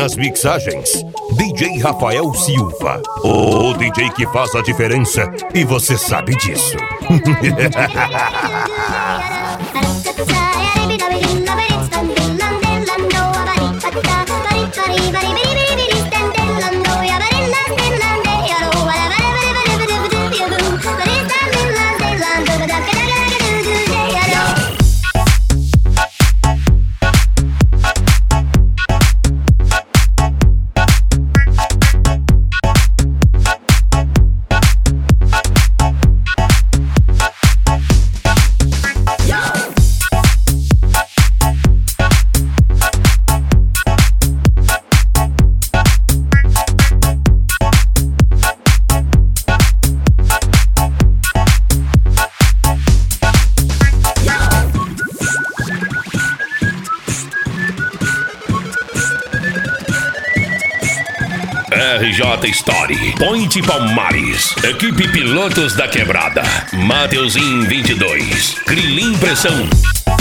Nas mixagens, DJ Rafael Silva. O DJ que faz a diferença e você sabe disso. RJ Story, Point Palmares, equipe Pilotos da Quebrada, Mateuzinho 22, Crilim Pressão.